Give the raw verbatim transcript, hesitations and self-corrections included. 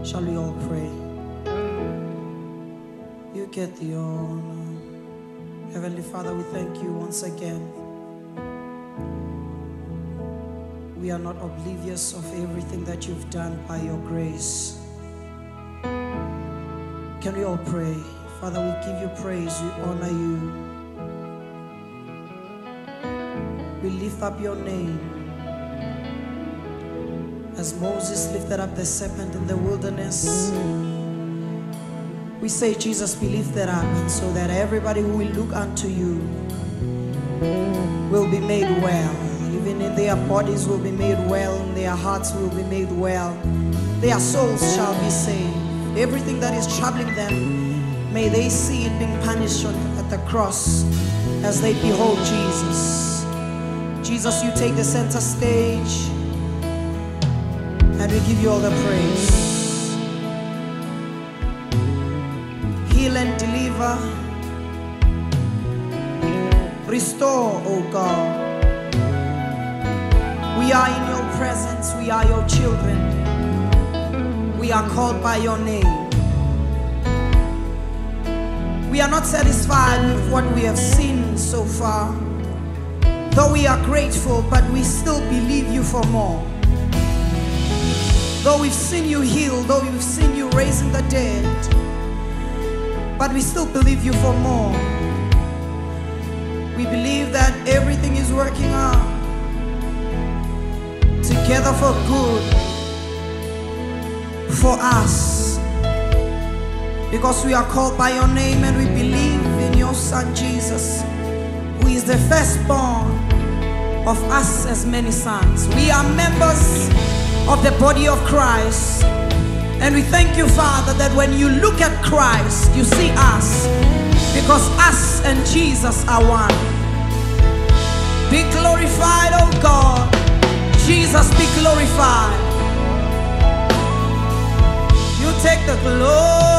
Shall we all pray? You get the honor. Heavenly Father, we thank you once again. We are not oblivious of everything that you've done by your grace. Can we all pray? Father, we give you praise, we honor you. We lift up your name. As Moses lifted up the serpent in the wilderness, we say, Jesus, be lifted up so that everybody who will look unto you will be made well. Even in their bodies will be made well, and their hearts will be made well. Their souls shall be saved. Everything that is troubling them, may they see it being punished at the cross as they behold Jesus. Jesus, you take the center stage, and we give you all the praise. Heal and deliver. Restore, oh God. We are in your presence. We are your children. We are called by your name. We are not satisfied with what we have seen so far. Though we are grateful, but we still believe you for more. Though we've seen you heal, though we've seen you raising the dead, but we still believe you for more. We believe that everything is working out together for good for us, because we are called by your name and we believe in your Son Jesus, who is the firstborn of us as many sons. We are members of the body of Christ, and we thank you, Father, that when you look at Christ, you see us, because us and Jesus are one. Be glorified, oh God. Jesus, be glorified. You take the glory.